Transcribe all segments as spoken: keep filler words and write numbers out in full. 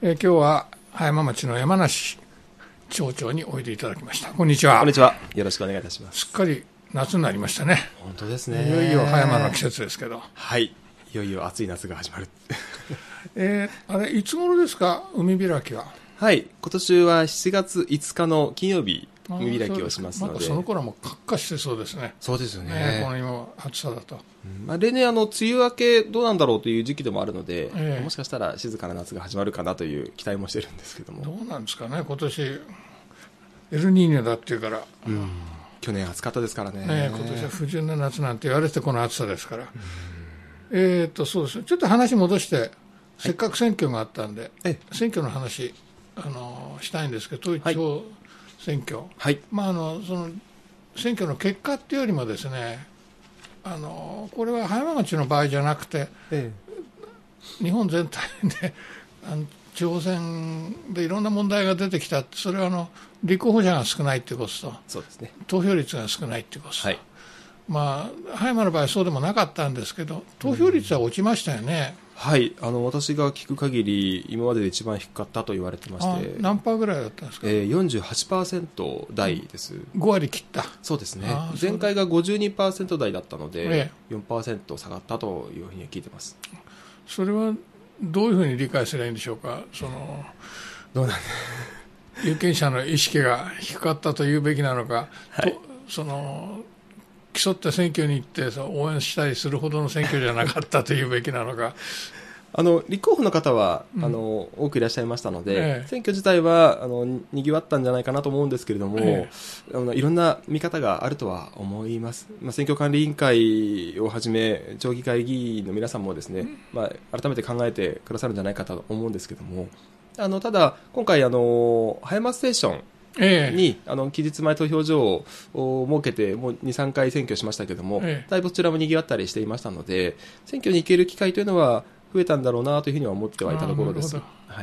えー、今日は葉山町の山梨町長においでいただきました。こんにちは。 こんにちは。よろしくお願いいたします。 すっかり夏になりましたね。 本当ですね。 いよいよ葉山の季節ですけど。 はい。いよいよ暑い夏が始まる。 えー、あれいつ頃ですか、海開きは。 はい。今年はしちがついつかの金曜日、海開きをしますので。 まだその頃はもうカッカしてそうですね。 そうですよね。 ね、この今暑さだと。 うん、まあ、例年あの梅雨明けどうなんだろうという時期でもあるので、 えー、 もしかしたら静かな夏が始まるかなという期待もしてるんですけども。 どうなんですかね、今年エルニーニョだっていうから。 うん、去年暑かったですからね。 ね、今年は不純な夏なんて言われてこの暑さですから。えーとそうですね、ちょっと話戻して、はい、せっかく選挙があったんで、選挙の話あのしたいんですけど、統一地方選挙、はい、まあ、あのその選挙の結果っていうよりもですね、あのこれは葉山町の場合じゃなくて、ええ、日本全体であの地方選でいろんな問題が出てきたって、それはあの立候補者が少ないということと、そうですね、投票率が少ないということと、はい、まあ、葉山の場合そうでもなかったんですけど、投票率は落ちましたよね。 うん、はい、あの私が聞く限り今までで一番低かったと言われてまして。 何パーぐらいだったんですか。 えー、よんじゅうはちパーセント 台です。 ごわり切った。 そうですね。前回が ごじゅうにパーセント 台だったので、ええ、よんパーセント 下がったというふうに聞いてます。 それはどういうふうに理解すればいいんでしょうか。そのどうなん有権者の意識が低かったというべきなのか、はい、とその競って選挙に行って応援したりするほどの選挙じゃなかったというべきなのか。 あの立候補の方は、うん、あの多くいらっしゃいましたので、ええ、選挙自体はあのにぎわったんじゃないかなと思うんですけれども、え、あのいろんな見方があるとは思います。まあ、選挙管理委員会をはじめ町議会議員の皆さんもですね、うん、まあ、改めて考えてくださるんじゃないかと思うんですけれども、あのただ今回あの葉山ステーションええ、 にあの期日前投票所を設けてもう にさんかい選挙しましたけれども、ええ、だいぶそちらもにぎわったりしていましたので、選挙に行ける機会というのは増えたんだろうなというふうには思ってはいたところです。はい、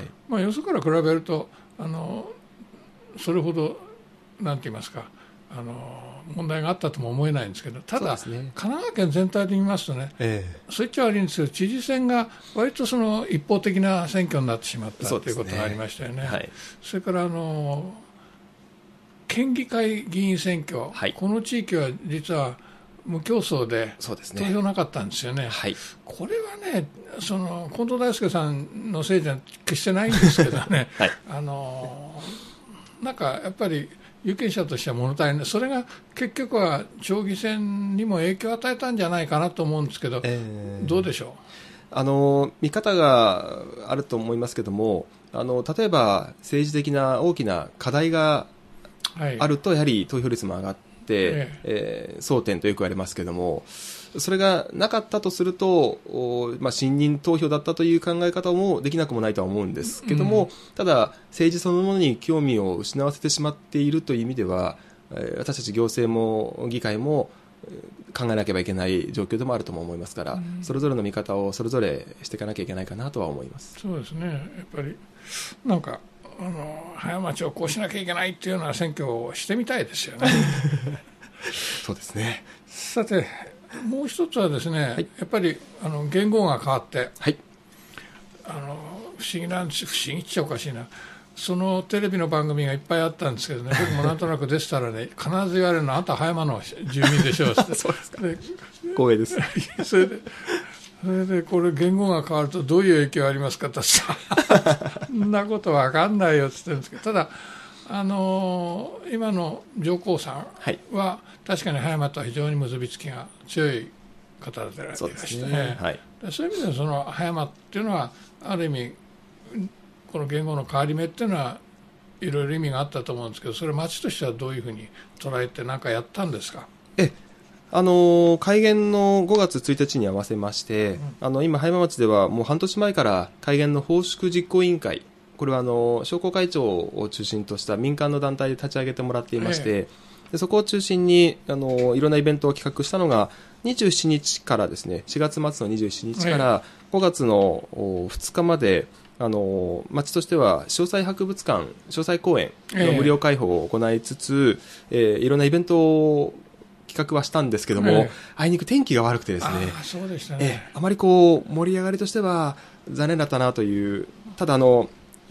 まあ、よそから比べるとあのそれほどなんて言いますか、あの問題があったとも思えないんですけど、ただ、ね、神奈川県全体で見ますとね、ええ、そういっちゃ悪いんですけど、知事選が割とその一方的な選挙になってしまったということがありましたよね。はい、それからあの県議会議員選挙、はい、この地域は実は無競争で投票なかったんですよね。はい、これはね、その近藤大輔さんのせいじゃ決してないんですけどね、はい、あのなんかやっぱり有権者としては物足りない、それが結局は町議選にも影響を与えたんじゃないかなと思うんですけど、えー、どうでしょう。 あの見方があると思いますけども、あの例えば政治的な大きな課題があるとやはり投票率も上がって、えええー、争点とよく言われますけども、それがなかったとすると、まあ、信任投票だったという考え方もできなくもないとは思うんですけども、うん、ただ政治そのものに興味を失わせてしまっているという意味では、私たち行政も議会も考えなければいけない状況でもあるとも思いますから、うん、それぞれの見方をそれぞれしていかなきゃいけないかなとは思います。 そうですね、やっぱりなんかあの葉山町をこうしなきゃいけないというような選挙をしてみたいですよね。 そうですね。 さてもう一つはですね、はい、やっぱりあの言語が変わって、はい、あの不思議なんです。不思議っちゃおかしいな、そのテレビの番組がいっぱいあったんですけどね、僕もなんとなく出てたらね、必ず言われるのは、あんた葉山の住民でしょうってそうですか。光栄です。 それでそれでこれ言語が変わるとどういう影響ありますかってさそんなこと分かんないよって言ってるんですけど、ただあのー、今の上皇さんは、はい、確かに葉山とは非常に結びつきが強い方でいらしてね、はい、そういう意味でその葉山っていうのはある意味この言語の変わり目っていうのはいろいろ意味があったと思うんですけど、それ町としてはどういうふうに捉えて何かやったんですか。 えあの改元のごがつついたちに合わせまして、うん、あの今葉山町ではもう半年前から改元の奉祝実行委員会、これはあの商工会長を中心とした民間の団体で立ち上げてもらっていまして、ええ、でそこを中心にあのいろんなイベントを企画したのがにじゅうしちにちからですね、しがつまつのにじゅうしちにちからごがつのふつかまで、あの町としては詳細博物館詳細公園の無料開放を行いつつ、えええー、いろんなイベントを企画はしたんですけども、ええ、あいにく天気が悪くてですね、 あ、そうでしたね、 ええ、あまりこう盛り上がりとしては残念だったなという。ただあの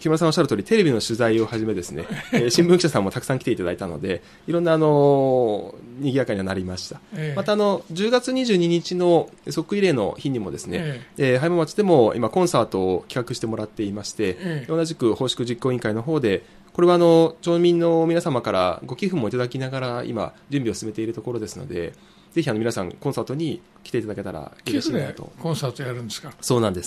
木村さんおっしゃる通りテレビの取材をはじめですね、えー、新聞記者さんもたくさん来ていただいたのでいろんなあの賑やかにはなりました、ええ、またあのじゅうがつにじゅうににちの即位礼の日にもですね、えええー、葉山町でも今コンサートを企画してもらっていまして、ええ、同じく奉祝実行委員会の方でこれはあの町民の皆様からご寄付もいただきながら今準備を進めているところですので、ぜひあの皆さんコンサートに来ていただけたら嬉しいなと。 寄付でコンサートやるんですか？ そうなんです。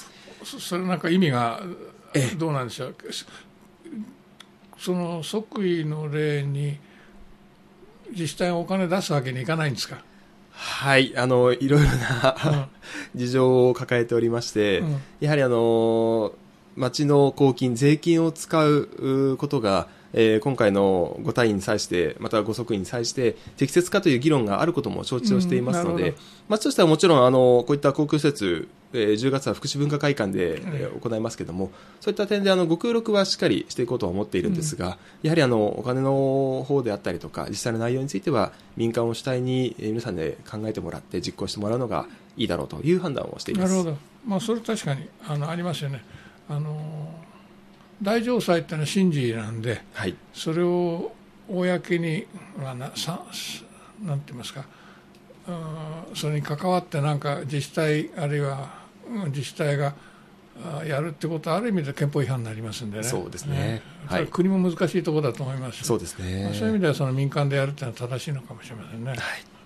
そ, それなんか意味がどうなんでしょう。その即位の礼に自治体がお金出すわけにいかないんですか？ はい、あのいろいろな、うん、事情を抱えておりまして、うん、やはりあの町の公金税金を使うことが、えー、今回のご退位に際してまたご即位に際して適切かという議論があることも承知をしていますので、うん、町としてはもちろんあのこういった公共施設、えー、じゅうがつは福祉文化会館で、えー、行いますけれども、そういった点であのご協力はしっかりしていこうとは思っているんですが、うん、やはりあのお金の方であったりとか実際の内容については民間を主体に、えー、皆さんで考えてもらって実行してもらうのがいいだろうという判断をしています。 なるほど、まあ、それ確かに あのありますよね。あの大嘗祭ってのは神事なんで、はい、それを公に、まあ、なさなんて言いますか、それに関わってなんか自治体あるいは自治体がやるってことはある意味で憲法違反になりますんでね。 そうですね、 はい、国も難しいところだと思いますし、 そうですね、 まあ、そういう意味ではその民間でやるっていうのは正しいのかもしれませんね。はい、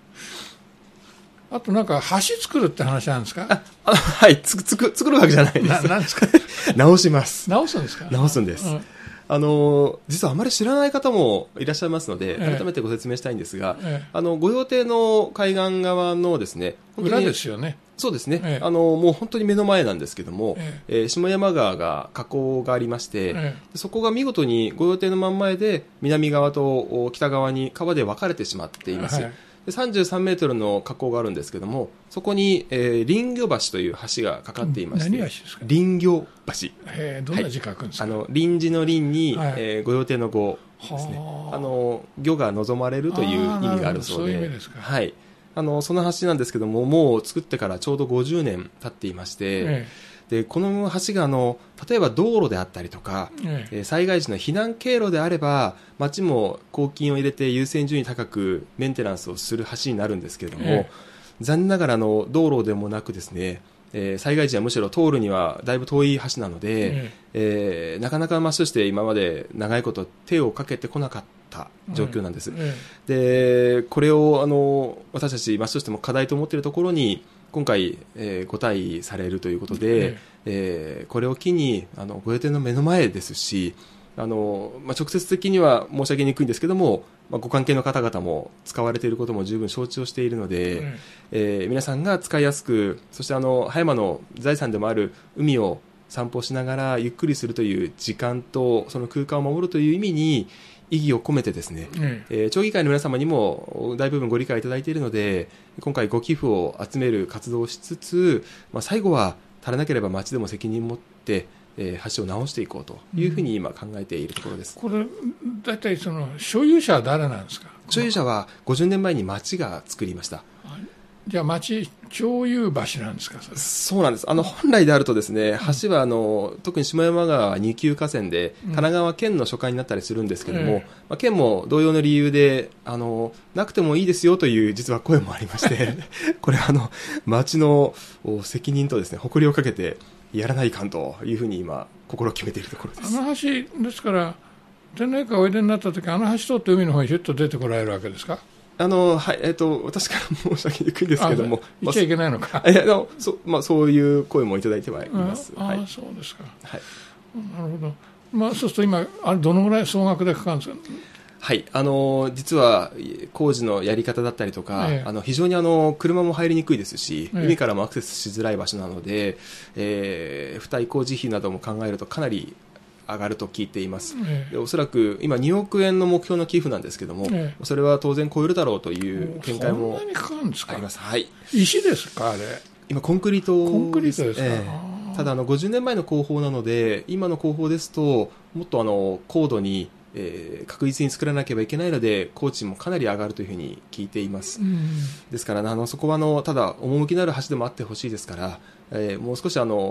あとなんか橋作るって話なんですか？ ああはい、つくつく作るわけじゃないです。 ななんですか？ 直します。 直すんですか？ 直すんです。うん、あの実はあまり知らない方もいらっしゃいますので、ええ、改めてご説明したいんですが、ええ、あの御用邸の海岸側のですね、 裏ですよね。 そうですね、ええ、あのもう本当に目の前なんですけども、えええー、下山川が河口がありまして、ええ、そこが見事に御用邸の真ん前で南側と北側に川で分かれてしまっています。はい、さんじゅうさんメートルの河口があるんですけども、そこに、えー、林魚橋という橋がかかっていまして、 何橋ですか？ 林魚橋。 へー、どんな字書くんですか？ はい、あの臨時の林に、はい、えー、御用邸の御ですね。あの魚が望まれるという意味があるそうで、 そういう意味ですか。 はい、あのその橋なんですけども、もう作ってからちょうどごじゅうねん経っていまして、ええ、でこの橋があの例えば道路であったりとか、ええ、災害時の避難経路であれば町も公金を入れて優先順位高くメンテナンスをする橋になるんですけれども、ええ、残念ながらの道路でもなくですね、えー、災害時はむしろ通るにはだいぶ遠い橋なので、えええー、なかなか町として今まで長いこと手をかけてこなかった状況なんです、ええ、でこれをあの私たち町としても課題と思っているところに今回、えー、ご退位されるということで、ええー、これを機にあの御用邸の目の前ですし、あの、まあ、直接的には申し上げにくいんですけども、まあ、ご関係の方々も使われていることも十分承知をしているので、うんえー、皆さんが使いやすく、そしてあの葉山の財産でもある海を散歩しながらゆっくりするという時間とその空間を守るという意味に意義を込めてですね、うんえー、町議会の皆様にも大部分ご理解いただいているので、今回ご寄付を集める活動をしつつ、まあ、最後は足らなければ町でも責任を持ってえー、橋を直していこうというふうに今考えているところです。 これ大体その所有者は誰なんですか？ 所有者はごじゅうねんまえに町が作りました。 じゃあ町町有橋なんですか？それそうなんです。あの本来であるとですね、橋はあの特に下山川は二級河川で神奈川県の所管になったりするんですけども、うんえーまあ、県も同様の理由であのなくてもいいですよという実は声もありましてこれはあの町の責任とですね誇りをかけてやらないかんというふうに今心を決めているところです。 あの橋ですから天皇陛下がおいでになった時、あの橋通って海の方にひゅっと出てこられるわけですか？ あのはいえー、と私から申し上げにくいんですけども、 言っちゃいけないのか、 まあ、いやのそ、まあ、そういう声もいただいてはいます。 あ、 はい、 あそうですか、 はい、 なるほど、まあ、そうすると今あれどのぐらい総額でかかるんですか？ はい、あの実は工事のやり方だったりとか、ええ、あの非常にあの車も入りにくいですし、ええ、海からもアクセスしづらい場所なので、えー、付帯工事費なども考えるとかなり上がると聞いています、ええ、でおそらく今におくえんの目標の寄付なんですけども、ええ、それは当然超えるだろうという見解もあります。 そんなにかかるんですか？ はい、 石ですか？あれ今コンクリートコンクリートですか？ええ、ただあのごじゅうねんまえの工法なので今の工法ですともっとあの高度にえー、確実に作らなければいけないので工賃もかなり上がるというふうに聞いています、うん、ですからあのそこはあのただ趣のある橋でもあってほしいですから、えー、もう少しあの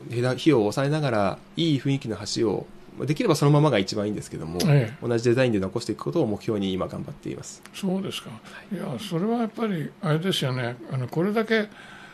費用を抑えながらいい雰囲気の橋をできればそのままが一番いいんですけども、ええ、同じデザインで残していくことを目標に今頑張っています。 そうですか、はい、いやそれはやっぱりあれですよね、あのこれだけ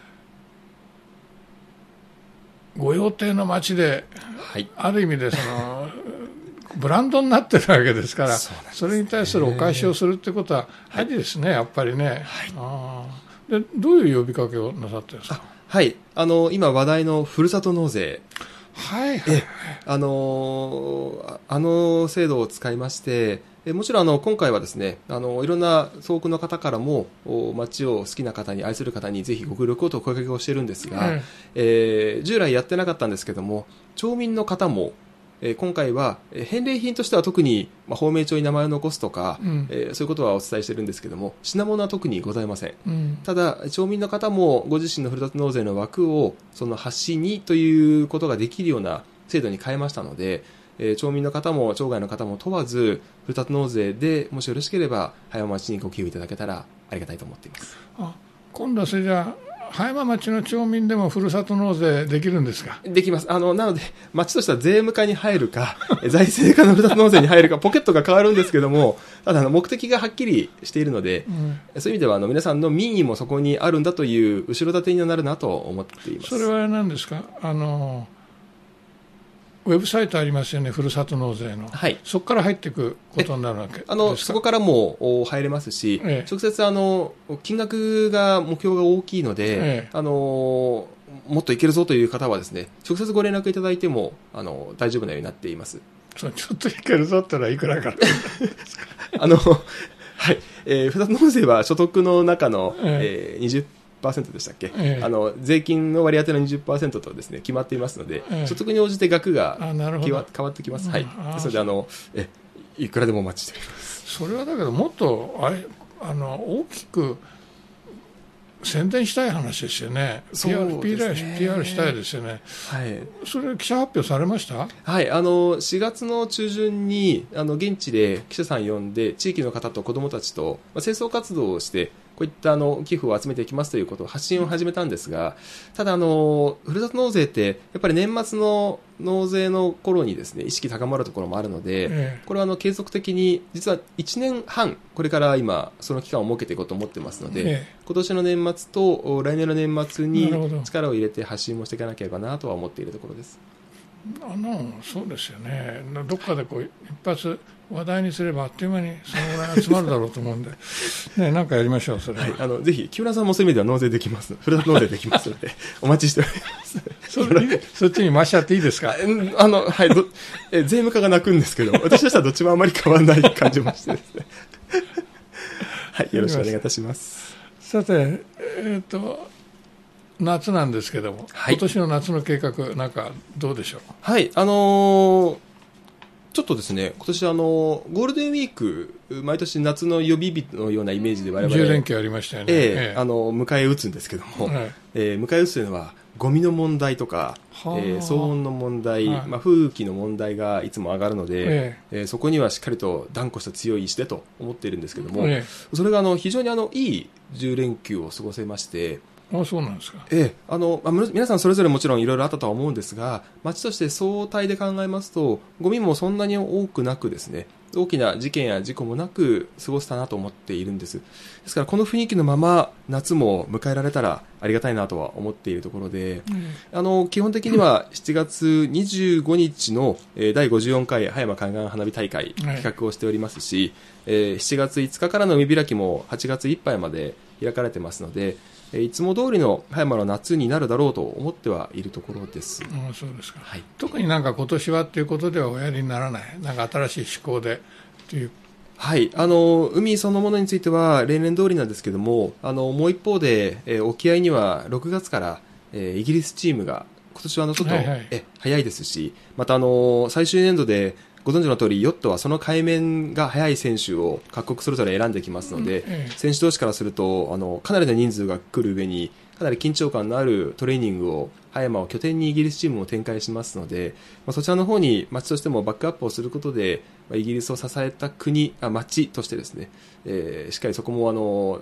御用邸の街で、はい、ある意味でそのブランドになってるわけですから、 そ, です、ね、それに対するお返しをするってことはありですね、はい、やっぱりね、はい、あでどういう呼びかけをなさってるんですか。 はい、あの今話題のふるさと納税、 はいはいはい、 あのあの制度を使いまして、もちろんあの今回はですね、あのいろんな総区の方からも町を好きな方に愛する方にぜひご協力をと声掛けをしているんですが、うんえー、従来やってなかったんですけども、町民の方もえー、今回は返礼品としては特に、まあ、芳名帳に名前を残すとか、うんえー、そういうことはお伝えしているんですけども、品物は特にございません、うん、ただ町民の方もご自身のふるさと納税の枠をその橋にということができるような制度に変えましたので、えー、町民の方も町外の方も問わずふるさと納税でもしよろしければ葉山町にご寄付いただけたらありがたいと思っています。 あ、今度はそれじゃあ葉山町の町民でもふるさと納税できるんですか。 できます。あのなので町としては税務課に入るか財政課のふるさと納税に入るかポケットが変わるんですけども、ただあの目的がはっきりしているので、うん、そういう意味ではあの皆さんの民意もそこにあるんだという後ろ盾になるなと思っています。 それは何ですか、あのウェブサイトありますよね、ふるさと納税の、はい、そこから入っていくことになるわけですか。 あのそこからも入れますし、ええ、直接あの金額が目標が大きいので、ええ、あのもっといけるぞという方はですね、直接ご連絡いただいてもあの大丈夫なようになっています。 そうちょっといけるぞってのはいくらかあの、はいえー、ふるさと納税は所得の中の、えええー、にじゅっパーセントでしたっけ、ええ、あの税金の割り当ての にじゅっパーセント とですね決まっていますので、ええ、所得に応じて額が変わってきます、はい、ですのであのえいくらでもお待ちしております。 それはだけどもっとあれあの大きく宣伝したい話ですよね。そうですね。ピーアール したいですよね。はい。それ記者発表されました？ はい。あのしがつの中旬にあの現地で記者さん呼んで地域の方と子どもたちと、まあ、清掃活動をしてこういったあの寄付を集めていきますということを発信を始めたんですが、ただあのふるさと納税ってやっぱり年末の納税の頃にですね意識高まるところもあるので、ええ、これはあの継続的に実はいちねんはんこれから今その期間を設けていこうと思ってますので、ええ、今年の年末と来年の年末に力を入れて発信もしていかなければなとは思っているところです。 あのそうですよね。どっかでこう一発話題にすればあっという間にそのぐらい集まるだろうと思うんでね、なんかやりましょうそれは、はい、あのぜひ木村さんもそういう意味では納税できますふるさと納税できますのでお待ちしておりますそ, そっちに回しちゃっていいですか。 あの、はい、どえ税務課が泣くんですけど私としてはどっちもあまり変わらない感じましてですねはい、よろしくお願いいたします。 さて、えーと夏なんですけども、はい、今年の夏の計画なんかどうでしょう。 はい、あのー、ちょっとですね今年あのゴールデンウィーク毎年夏の予備日のようなイメージで我々じゅう連休ありましたよね、 えーえー、あの迎え撃つんですけども、はい、えー、迎え撃つというのはゴミの問題とか、えー、騒音の問題、はい、まあ、風紀の問題がいつも上がるので、えーえー、そこにはしっかりと断固した強い意志でと思っているんですけども、えー、それがあの非常にあのいいじゅう連休を過ごせまして、 あ、そうなんですか。 ええ、あのあ皆さんそれぞれもちろんいろいろあったとは思うんですが、町として総体で考えますとゴミもそんなに多くなくですね、大きな事件や事故もなく過ごせたなと思っているんです。ですからこの雰囲気のまま夏も迎えられたらありがたいなとは思っているところで、うん、あの基本的にはしちがつにじゅうごにちの、えー、だいごじゅうよんかい葉山海岸花火大会企画をしておりますし、はい、えー、しちがついつかからの海開きもはちがついっぱいまで開かれてますので、いつも通りの葉山の夏になるだろうと思ってはいるところです。 ああ、そうですか、はい、特になんか今年はということではおやりにならない、なんか新しい趣向でという。 はい、あの海そのものについては例年通りなんですけども、あのもう一方で、えー、沖合にはろくがつから、えー、イギリスチームが今年はあのちょっと、はいはい、え早いですし、またあの最終年度でご存知の通りヨットはその海面が速い選手を各国それぞれ選んできますので、うん、ええ、選手同士からするとあのかなりの人数が来る上にかなり緊張感のあるトレーニングを葉山を拠点にイギリスチームも展開しますので、まあ、そちらの方に町としてもバックアップをすることで、まあ、イギリスを支えた国あ町としてですね、えー、しっかりそこもあの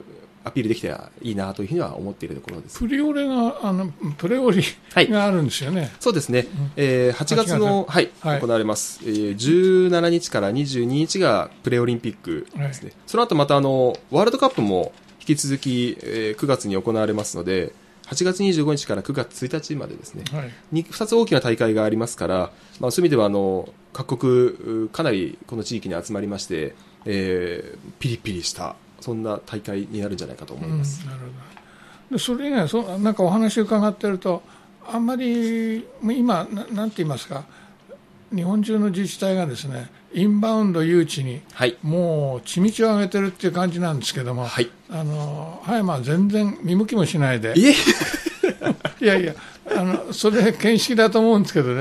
アピールできたらいいなというふうには思っているところです。 プリオレが、あの、プレオリがあるんですよね。はい、 そうですね。うん、えー、はちがつの、はい、はい、行われます。えー、じゅうしちにちからにじゅうににちがプレオリンピックですね。はい、その後またあの、ワールドカップも引き続き、えー、くがつに行われますので、はちがつにじゅうごにちからくがつついたちまでですね、はい、ふたつ大きな大会がありますから、まあ、そういう意味ではあの各国かなりこの地域に集まりまして、えー、ピリピリしたそんな大会になるんじゃないかと思います。 うん、なるほど。でそれ以外そなんかお話伺っているとあんまり今 な, なんて言いますか、日本中の自治体がですねインバウンド誘致にもう血道を上げてるっていう感じなんですけども、はい、あの葉山は全然見向きもしないで、い, いやいやあのそれ見識だと思うんですけどね、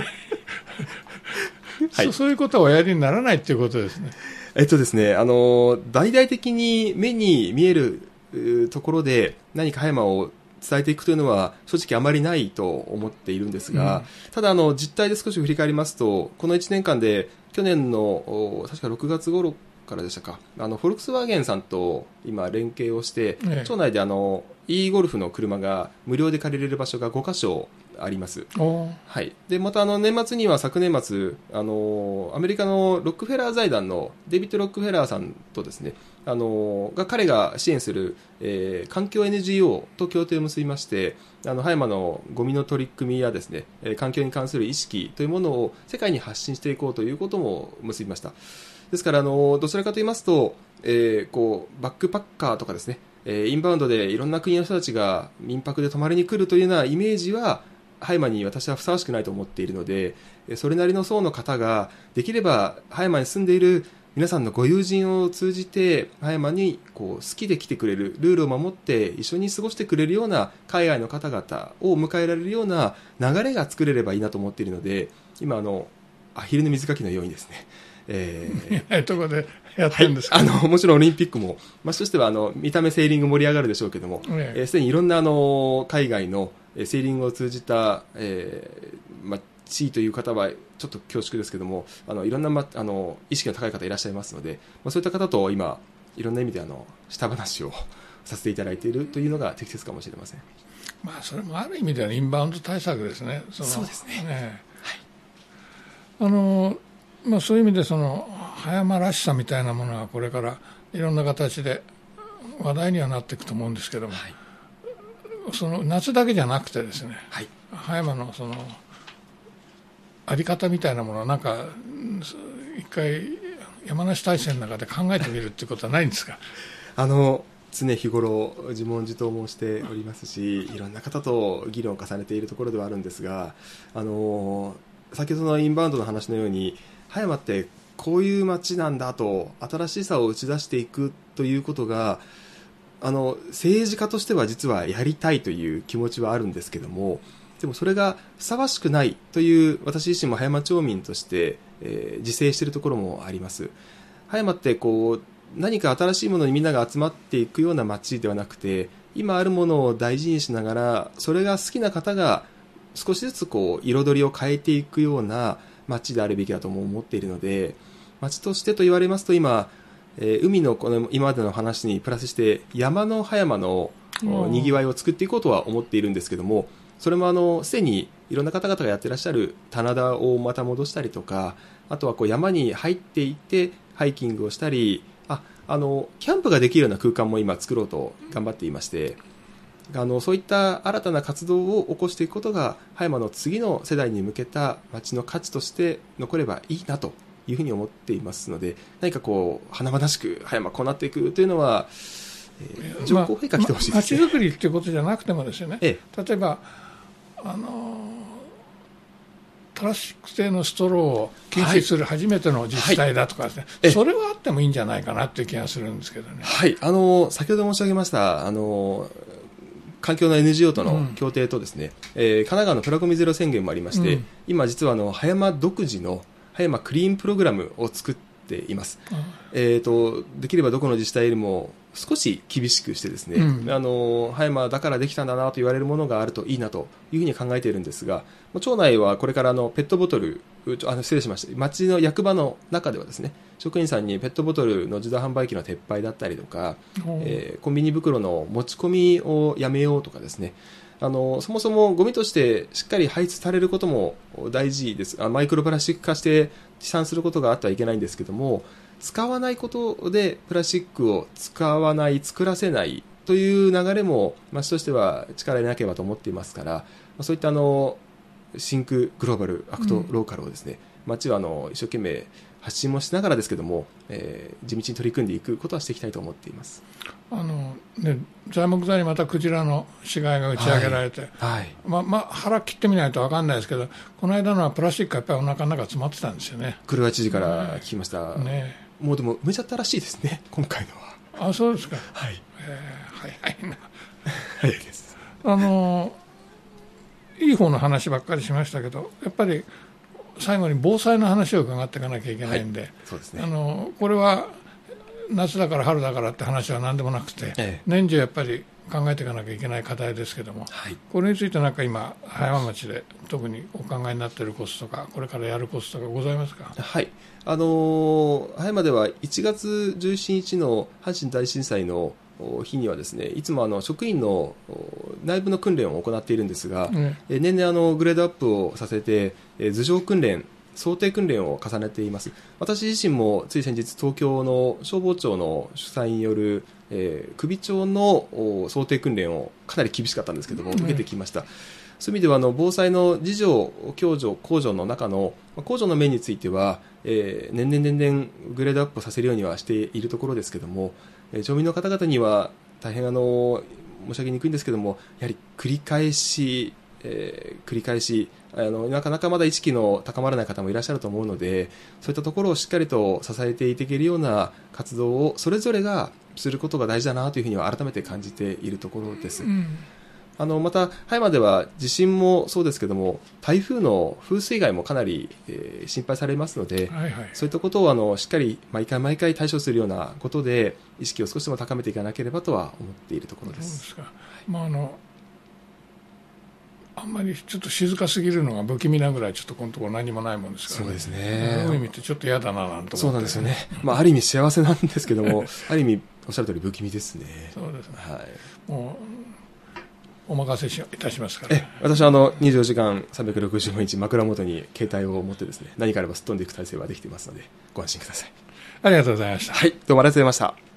はい、そ, そういうことはおやりにならないっていうことですね。 えっとですねあの大々的に目に見えるところで何か葉山を伝えていくというのは正直あまりないと思っているんですが、うん、ただあの実態で少し振り返りますとこのいちねんかんで去年の確かろくがつ頃からでしたか、あのフォルクスワーゲンさんと今連携をして、ええ、町内であの e ゴルフの車が無料で借りれる場所がごかしょあります。はい、でまたあの年末には昨年末あのアメリカのロックフェラー財団のデビッド・ロックフェラーさんとですねあのが彼が支援する、えー、環境 エヌジーオー と協定を結びましてあの葉山のゴミの取り組みやですね、えー、環境に関する意識というものを世界に発信していこうということも結びました。ですからあのどちらかと言いますと、えー、こうバックパッカーとかですね、えー、インバウンドでいろんな国の人たちが民泊で泊まりに来るというようなイメージは葉山に私はふさわしくないと思っているので、それなりの層の方ができれば葉山に住んでいる皆さんのご友人を通じて葉山にこう好きで来てくれる、ルールを守って一緒に過ごしてくれるような海外の方々を迎えられるような流れが作れればいいなと思っているので、今あのアヒルの水かきのようにですね、えー、いいところでやってるんですか、 はい、あのもちろんオリンピックも街としてはあの見た目セーリング盛り上がるでしょうけども、すで、ええー、にいろんなあの海外のセーリングを通じた、えーま、地位という方はちょっと恐縮ですけども、あのいろんな、ま、あの意識の高い方いらっしゃいますので、まあ、そういった方と今いろんな意味であの下話をさせていただいているというのが適切かもしれません。 まあ、それもある意味ではインバウンド対策ですね。そのそうですね、 ね、はい、あのまあ、そういう意味でその葉山らしさみたいなものはこれからいろんな形で話題にはなっていくと思うんですけども、はい、その夏だけじゃなくてですね、はい、葉山のそのあり方みたいなものはなんか一回山梨大戦の中で考えてみるっていうことはないんですか？ あの常日頃自問自答もしておりますし、いろんな方と議論を重ねているところではあるんですが、あの先ほどのインバウンドの話のように葉山ってこういう街なんだと新しさを打ち出していくということがあの政治家としては実はやりたいという気持ちはあるんですけども、でもそれがふさわしくないという私自身も葉山町民として、えー、自制しているところもあります。葉山ってこう何か新しいものにみんなが集まっていくような街ではなくて、今あるものを大事にしながらそれが好きな方が少しずつこう彩りを変えていくような街であるべきだとも思っているので、街としてと言われますと今、えー、海のこの今までの話にプラスして山の葉山のにぎわいを作っていこうとは思っているんですけども、それもあのすでにいろんな方々がやってらっしゃる棚田をまた戻したりとか、あとはこう山に入っていってハイキングをしたり、ああのキャンプができるような空間も今作ろうと頑張っていまして、あのそういった新たな活動を起こしていくことが葉山の次の世代に向けた街の価値として残ればいいなというふうに思っていますので、何かこう華々しく葉山こうなっていくというのは、えー、上皇陛下来てほしいですね。 まあ、街づくりということじゃなくてもですよね、ええ、例えばあのプラスチック製のストローを禁止する初めての自治体だとかですね、はいはい、それはあってもいいんじゃないかなという気がするんですけどね。 はい、あの先ほど申し上げましたあの環境の エヌジーオー との協定とですね、うんえー、神奈川のプラゴミゼロ宣言もありまして、うん、今実はあの葉山独自の葉山クリーンプログラムを作っています、うんえー、とできればどこの自治体よりも少し厳しくしてですね、うん、あの葉山だからできたんだなと言われるものがあるといいなというふうに考えているんですが、町内はこれからあのペットボトルあの失礼しました、町の役場の中ではですね、職員さんにペットボトルの自動販売機の撤廃だったりとか、えー、コンビニ袋の持ち込みをやめようとかですね、あのそもそもゴミとしてしっかり排出されることも大事です。あマイクロプラスチック化して飛散することがあってはいけないんですけども、使わないことでプラスチックを使わない、作らせないという流れも町としては力入れなければと思っていますから、そういったあのシンクグローバルアクトローカルをですね、うん、町はあの一生懸命発信もしながらですけども、えー、地道に取り組んでいくことはしていきたいと思っています。 あの、ね、材木座にまたクジラの死骸が打ち上げられて、はいはい、まま腹切ってみないと分かんないですけど、この間のはプラスチックがやっぱりお腹の中詰まってたんですよね。 黒岩知事から聞きました、 ねね、 もうでも埋めちゃったらしいですね、今回のは。 あ、そうですか。 はい、 えー、早いな早いです。 あのいい方の話ばっかりしましたけど、やっぱり最後に防災の話を伺っていかなきゃいけないんで、はい、 そうですね、 あのこれは夏だから春だからって話は何でもなくて、ええ、年中やっぱり考えていかなきゃいけない課題ですけども、はい、これについてなんか今葉山町で特にお考えになっているコツとかこれからやるコツとかございますか？ はい、あのー、葉山ではいちがつじゅうしちにちの阪神大震災の日にはですね、いつもあの職員の内部の訓練を行っているんですが、うん、年々あのグレードアップをさせて頭上訓練、想定訓練を重ねています。私自身もつい先日東京の消防庁の主催による、えー、首長の想定訓練をかなり厳しかったんですけども、うん、受けてきました。そういう意味ではあの防災の自助、共助、公助の中の公助の面については、えー、年々年々グレードアップをさせるようにはしているところですけども、えー、町民の方々には大変あの申し上げにくいんですけども、やはり繰り返し、えー、繰り返しあのなかなかまだ意識の高まらない方もいらっしゃると思うので、そういったところをしっかりと支えていけるような活動をそれぞれがすることが大事だなというふうには改めて感じているところです。うん、あのまた葉山では地震もそうですけども、台風の風水害もかなり、えー、心配されますので、はいはい、そういったことをあのしっかり毎回毎回対処するようなことで意識を少しでも高めていかなければとは思っているところです。 そうですか。まああのあんまりちょっと静かすぎるのが不気味なぐらいちょっとこのところ何もないもんですから、ね、 そうですね。 そういう意味ってちょっと嫌だななんて思って、 そうなんですよね。まあある意味幸せなんですけどもある意味おっしゃる通り不気味ですね。 そうですね。 はい。 もうお任せしいたしますから、ね、 え私はあのにじゅうよじかんさんびゃくろくじゅうごにち枕元に携帯を持ってですね、何かあればすっ飛んでいく体制はできていますのでご安心ください。 ありがとうございました。 はい、どうもありがとうございました。